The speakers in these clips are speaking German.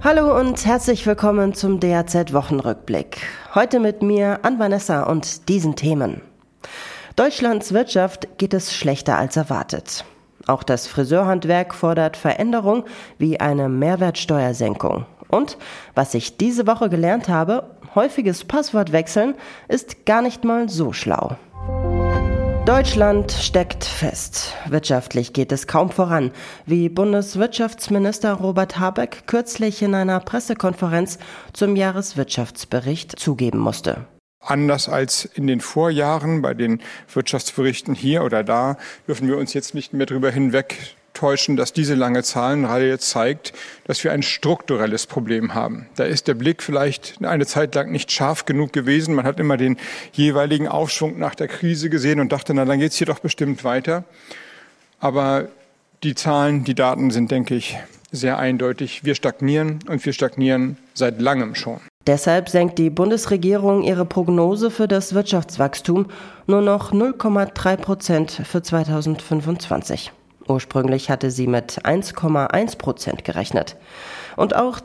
Hallo und herzlich willkommen zum DAZ-Wochenrückblick. Heute mit mir Ann-Vanessa und diesen Themen. Deutschlands Wirtschaft geht es schlechter als erwartet. Auch das Friseurhandwerk fordert Veränderung wie eine Mehrwertsteuersenkung. Und was ich diese Woche gelernt habe, häufiges Passwortwechseln ist gar nicht mal so schlau. Deutschland steckt fest. Wirtschaftlich geht es kaum voran, wie Bundeswirtschaftsminister Robert Habeck kürzlich in einer Pressekonferenz zum Jahreswirtschaftsbericht zugeben musste. Anders als in den Vorjahren bei den Wirtschaftsberichten hier oder da, dürfen wir uns jetzt nicht mehr darüber hinwegtäuschen, dass diese lange Zahlenreihe zeigt, dass wir ein strukturelles Problem haben. Da ist der Blick vielleicht eine Zeit lang nicht scharf genug gewesen. Man hat immer den jeweiligen Aufschwung nach der Krise gesehen und dachte, na, dann geht's hier doch bestimmt weiter. Aber die Zahlen, die Daten sind, denke ich, sehr eindeutig. Wir stagnieren und wir stagnieren seit langem schon. Deshalb senkt die Bundesregierung ihre Prognose für das Wirtschaftswachstum nur noch 0,3% für 2025. Ursprünglich hatte sie mit 1,1% gerechnet. Und auch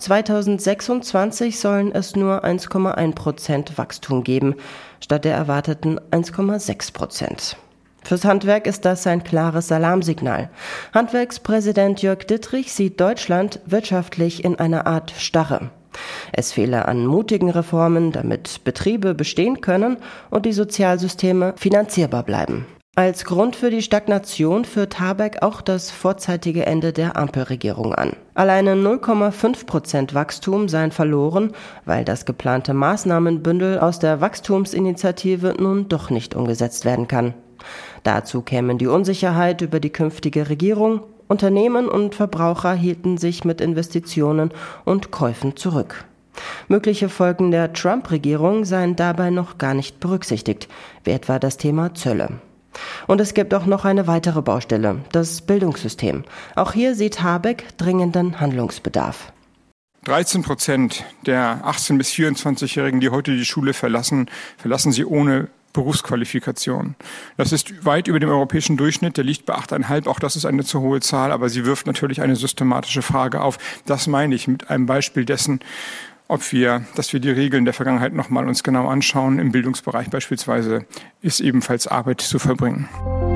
2026 sollen es nur 1,1% Wachstum geben, statt der erwarteten 1,6%. Fürs Handwerk ist das ein klares Alarmsignal. Handwerkspräsident Jörg Dittrich sieht Deutschland wirtschaftlich in einer Art Starre. Es fehle an mutigen Reformen, damit Betriebe bestehen können und die Sozialsysteme finanzierbar bleiben. Als Grund für die Stagnation führt Habeck auch das vorzeitige Ende der Ampelregierung an. Alleine 0,5% Wachstum seien verloren, weil das geplante Maßnahmenbündel aus der Wachstumsinitiative nun doch nicht umgesetzt werden kann. Dazu kämen die Unsicherheit über die künftige Regierung. Unternehmen und Verbraucher hielten sich mit Investitionen und Käufen zurück. Mögliche Folgen der Trump-Regierung seien dabei noch gar nicht berücksichtigt, wie etwa das Thema Zölle. Und es gibt auch noch eine weitere Baustelle, das Bildungssystem. Auch hier sieht Habeck dringenden Handlungsbedarf. 13% der 18- bis 24-Jährigen, die heute die Schule verlassen sie ohne Berufsqualifikation. Das ist weit über dem europäischen Durchschnitt, der liegt bei 8,5. Auch das ist eine zu hohe Zahl, aber sie wirft natürlich eine systematische Frage auf. Das meine ich mit einem Beispiel dessen, dass wir die Regeln der Vergangenheit nochmal uns genau anschauen. Im Bildungsbereich beispielsweise ist ebenfalls Arbeit zu verbringen.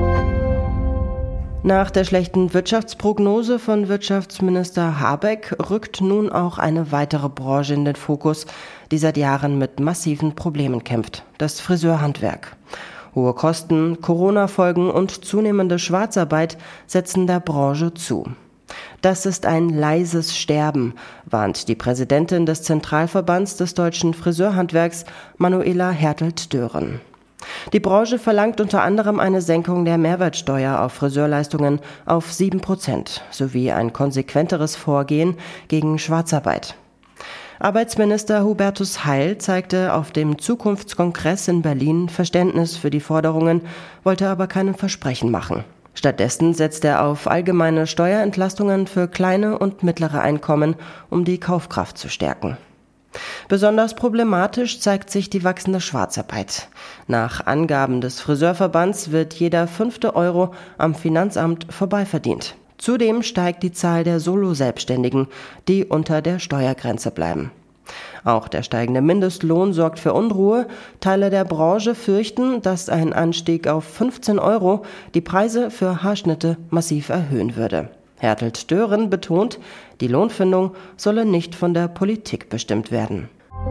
Nach der schlechten Wirtschaftsprognose von Wirtschaftsminister Habeck rückt nun auch eine weitere Branche in den Fokus, die seit Jahren mit massiven Problemen kämpft: das Friseurhandwerk. Hohe Kosten, Corona-Folgen und zunehmende Schwarzarbeit setzen der Branche zu. Das ist ein leises Sterben, warnt die Präsidentin des Zentralverbands des deutschen Friseurhandwerks, Manuela Hertelt-Dören. Die Branche verlangt unter anderem eine Senkung der Mehrwertsteuer auf Friseurleistungen auf 7% sowie ein konsequenteres Vorgehen gegen Schwarzarbeit. Arbeitsminister Hubertus Heil zeigte auf dem Zukunftskongress in Berlin Verständnis für die Forderungen, wollte aber keine Versprechen machen. Stattdessen setzt er auf allgemeine Steuerentlastungen für kleine und mittlere Einkommen, um die Kaufkraft zu stärken. Besonders problematisch zeigt sich die wachsende Schwarzarbeit. Nach Angaben des Friseurverbands wird jeder 5. Euro am Finanzamt vorbeiverdient. Zudem steigt die Zahl der Solo-Selbstständigen, die unter der Steuergrenze bleiben. Auch der steigende Mindestlohn sorgt für Unruhe. Teile der Branche fürchten, dass ein Anstieg auf 15 Euro die Preise für Haarschnitte massiv erhöhen würde. Hertelt-Dören betont, die Lohnfindung solle nicht von der Politik bestimmt werden.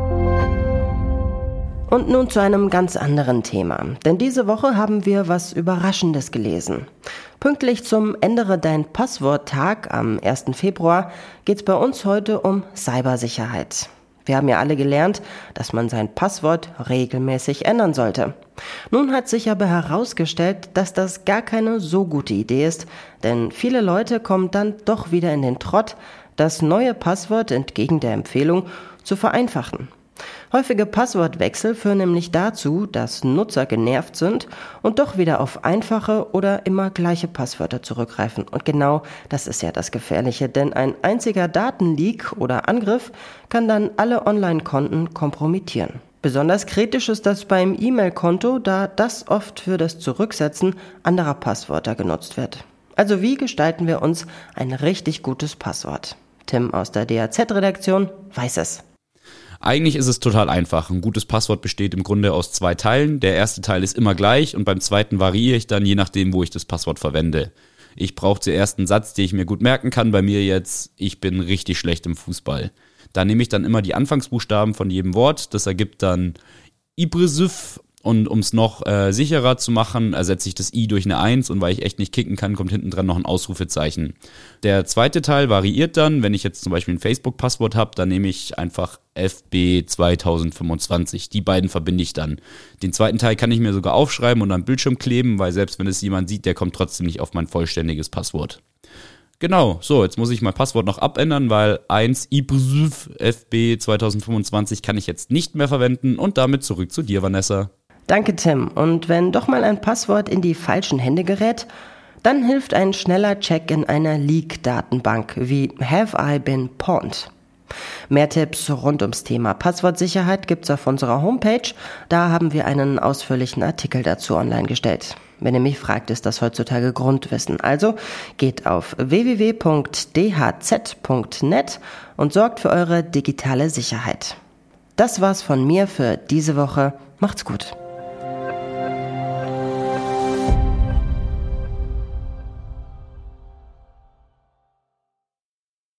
Und nun zu einem ganz anderen Thema. Denn diese Woche haben wir was Überraschendes gelesen. Pünktlich zum Ändere dein Passwort-Tag am 1. Februar geht es bei uns heute um Cybersicherheit. Wir haben ja alle gelernt, dass man sein Passwort regelmäßig ändern sollte. Nun hat sich aber herausgestellt, dass das gar keine so gute Idee ist, denn viele Leute kommen dann doch wieder in den Trott, das neue Passwort entgegen der Empfehlung zu vereinfachen. Häufige Passwortwechsel führen nämlich dazu, dass Nutzer genervt sind und doch wieder auf einfache oder immer gleiche Passwörter zurückgreifen. Und genau das ist ja das Gefährliche, denn ein einziger Datenleak oder Angriff kann dann alle Online-Konten kompromittieren. Besonders kritisch ist das beim E-Mail-Konto, da das oft für das Zurücksetzen anderer Passwörter genutzt wird. Also wie gestalten wir uns ein richtig gutes Passwort? Tim aus der DAZ-Redaktion weiß es. Eigentlich ist es total einfach. Ein gutes Passwort besteht im Grunde aus 2 Teilen. Der erste Teil ist immer gleich und beim zweiten variiere ich dann, je nachdem, wo ich das Passwort verwende. Ich brauche zuerst einen Satz, den ich mir gut merken kann. Bei mir jetzt, ich bin richtig schlecht im Fußball. Da nehme ich dann immer die Anfangsbuchstaben von jedem Wort. Das ergibt dann Ibrisiv. Und um es noch sicherer zu machen, ersetze ich das I durch eine 1 und weil ich echt nicht kicken kann, kommt hinten dran noch ein Ausrufezeichen. Der zweite Teil variiert dann, wenn ich jetzt zum Beispiel ein Facebook-Passwort habe, dann nehme ich einfach FB 2025. Die beiden verbinde ich dann. Den zweiten Teil kann ich mir sogar aufschreiben und am Bildschirm kleben, weil selbst wenn es jemand sieht, der kommt trotzdem nicht auf mein vollständiges Passwort. Genau, so, jetzt muss ich mein Passwort noch abändern, weil 1 FB 2025 kann ich jetzt nicht mehr verwenden und damit zurück zu dir, Vanessa. Danke, Tim. Und wenn doch mal ein Passwort in die falschen Hände gerät, dann hilft ein schneller Check in einer Leak-Datenbank wie Have I Been Pawned? Mehr Tipps rund ums Thema Passwortsicherheit gibt's auf unserer Homepage. Da haben wir einen ausführlichen Artikel dazu online gestellt. Wenn ihr mich fragt, ist das heutzutage Grundwissen. Also geht auf www.dhz.net und sorgt für eure digitale Sicherheit. Das war's von mir für diese Woche. Macht's gut.